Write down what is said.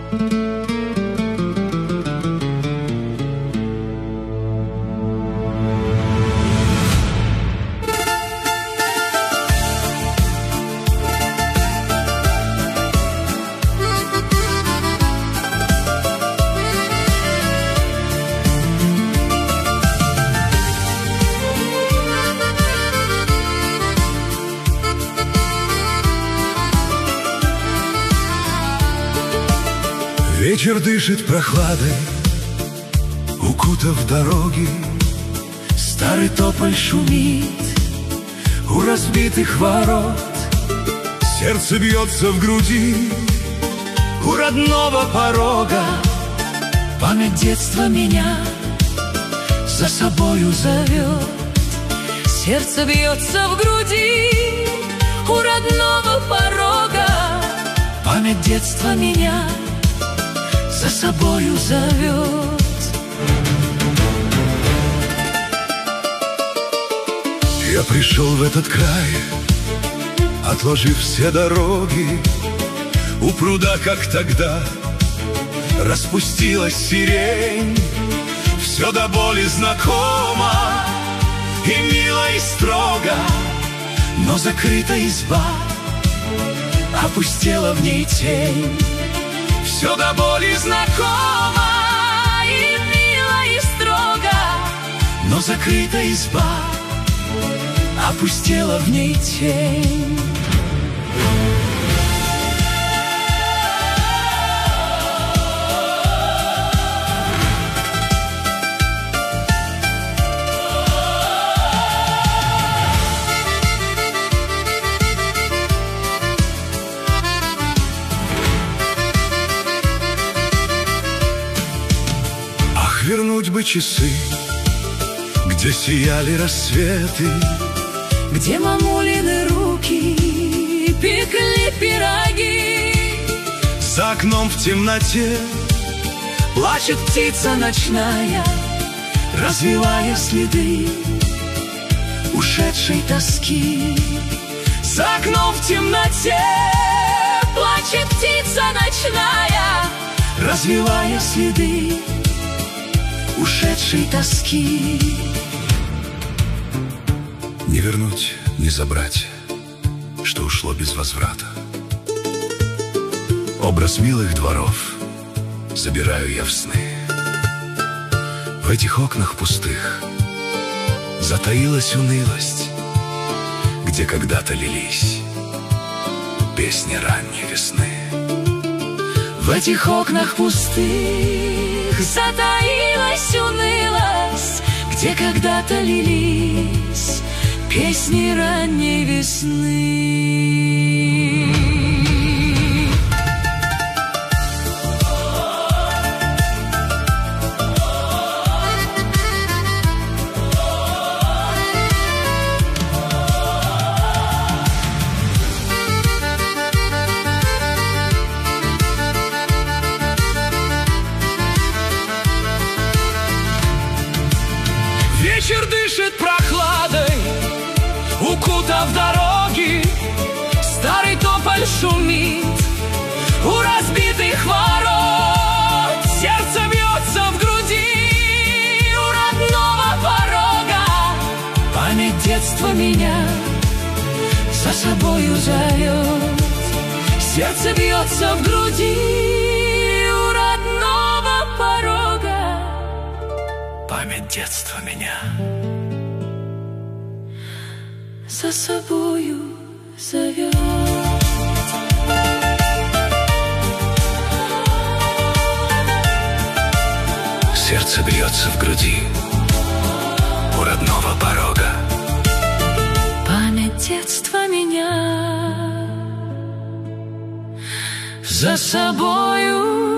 Вечер дышит прохладой, укутав дороги. Старый тополь шумит у разбитых ворот. Сердце бьется в груди у родного порога. Память детства меня за собою зовет. Сердце бьется в груди у родного порога. Память детства меня за собою зовет. Я пришел в этот край, отложив все дороги. У пруда, как тогда, распустилась сирень. Все до боли знакомо и мило, и строго, но закрыта изба, опустела в ней тень. Все до боли знакомо и мило, и строго, но закрыта изба, опустела в ней тень. Вернуть бы часы, где сияли рассветы, где мамулины руки пекли пироги. За окном в темноте плачет птица ночная, развивая следы ушедшей тоски. За окном в темноте плачет птица ночная, развивая следы ушедшей тоски. Не вернуть, не забрать, что ушло без возврата. Образ милых дворов забираю я в сны. В этих окнах пустых затаилась унылость, где когда-то лились песни ранней весны. В этих окнах пустых затаилась унылость, где когда-то лились песни ранней весны. Вечер дышит прохладой, укутав дороги. Старый тополь шумит у разбитых ворот. Сердце бьется в груди у родного порога. Память детства меня за собою зовет. Сердце бьется в груди у родного порога. Память детства меня за собою зовет. Сердце бьется в груди у родного порога. Память детства меня за собою